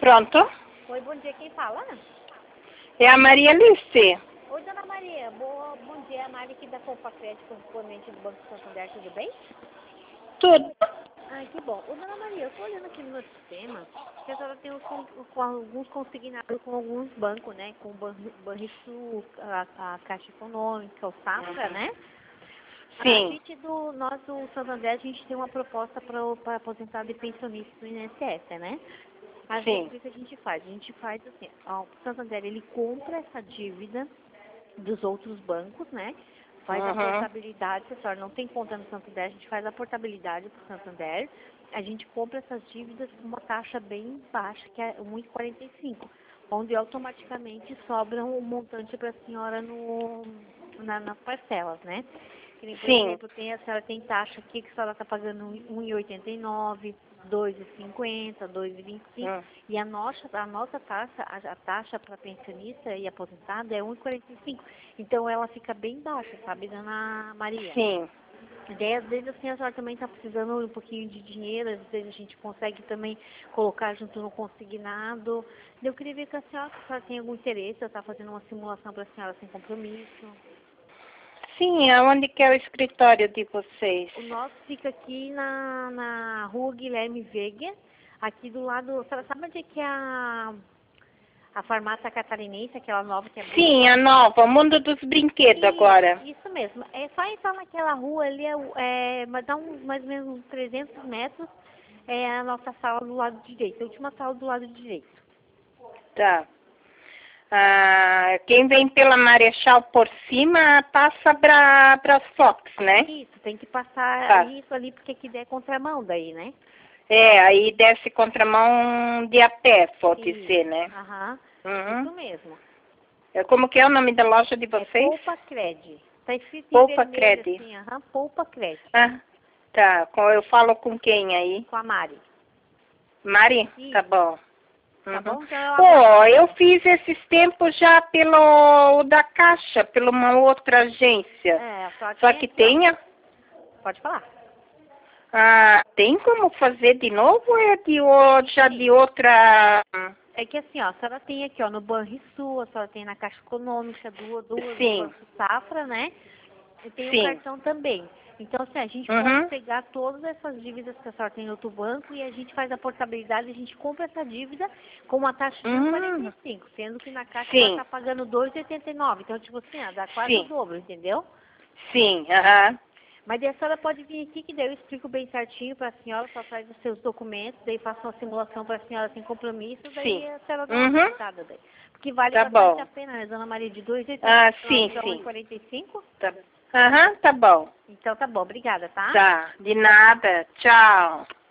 Pronto? Oi, bom dia, quem fala? É a Maria Alice. Oi, dona Maria, bom dia, a Mari aqui da Poupa Crédito, componente do Banco Santander, tudo bem? Tudo. Ah, que bom. Ô, dona Maria, eu tô olhando aqui no meu sistema, que a senhora tem com alguns consignados com alguns bancos, né? Com o Banrisul, a Caixa Econômica, o Safra, né? Sim. Nós do Santander, a gente tem uma proposta para aposentado e pensionista do INSS, né? Sim. O que a gente faz? A gente faz assim, ó, o Santander, ele compra essa dívida dos outros bancos, né? Faz a portabilidade, se a senhora não tem conta no Santander, a gente faz a portabilidade para o Santander, a gente compra essas dívidas com uma taxa bem baixa, que é 1,45, onde automaticamente sobra um montante para a senhora nas parcelas, né? Que nem, por Sim. exemplo, a senhora tem taxa aqui que a senhora está pagando 1,89, 2,50, 2,25, e a nossa taxa, a taxa para pensionista e aposentado é 1,45. Então ela fica bem baixa, sabe, dona Maria? Sim. Daí, às vezes, assim, a senhora também está precisando um pouquinho de dinheiro, às vezes a gente consegue também colocar junto no consignado. Eu queria ver com a senhora se tem algum interesse, eu estou fazendo uma simulação para a senhora sem compromisso. Sim, aonde que é o escritório de vocês? O nosso fica aqui na rua Guilherme Veiga, aqui do lado, a senhora sabe onde é que é a farmácia catarinense, aquela nova que abriu? Sim, a nova, o Mundo dos Brinquedos agora. Isso mesmo. É só entrar naquela rua ali, mas dá mais ou menos uns 300 metros, é a nossa sala do lado direito, a última sala do lado direito. Tá. Quem vem pela Marechal por cima passa para as Fox, né? Isso, tem que passar isso ali, porque aqui é contramão daí, né? É, aí desce contramão de a pé, pode ser, né? Aham, isso mesmo. Como que é o nome da loja de vocês? É Poupa Cred. Tá escrito em Poupa vermelho Cred. assim, Poupa Cred. Ah, tá. Eu falo com quem aí? Com a Mari. Mari? Isso. Tá bom. Tá bom? Então Eu fiz esses tempos já pelo da Caixa, pela uma outra agência. Só que tenha. Pode falar. Tem como fazer de novo ou é já de outra? É que assim, ó, a senhora tem aqui, ó, no Banrisul, a senhora tem na Caixa Econômica, duas no Banco Safra, né? E tem o cartão também. Então, assim, a gente pode pegar todas essas dívidas que a senhora tem no outro banco e a gente faz a portabilidade, a gente compra essa dívida com uma taxa de 1,45, sendo que na Caixa ela está pagando 2,89. Então, tipo assim, dá quase o dobro, entendeu? Sim, Mas daí a senhora pode vir aqui, que daí eu explico bem certinho para a senhora, só traz os seus documentos, daí faço uma simulação para a senhora sem compromisso, daí a senhora dá uma sentada daí. Porque vale bastante a pena, né, dona Maria, de 2,89 para 1,45? Tá bom. Então tá bom, obrigada, tá? Tá, de nada. Tchau.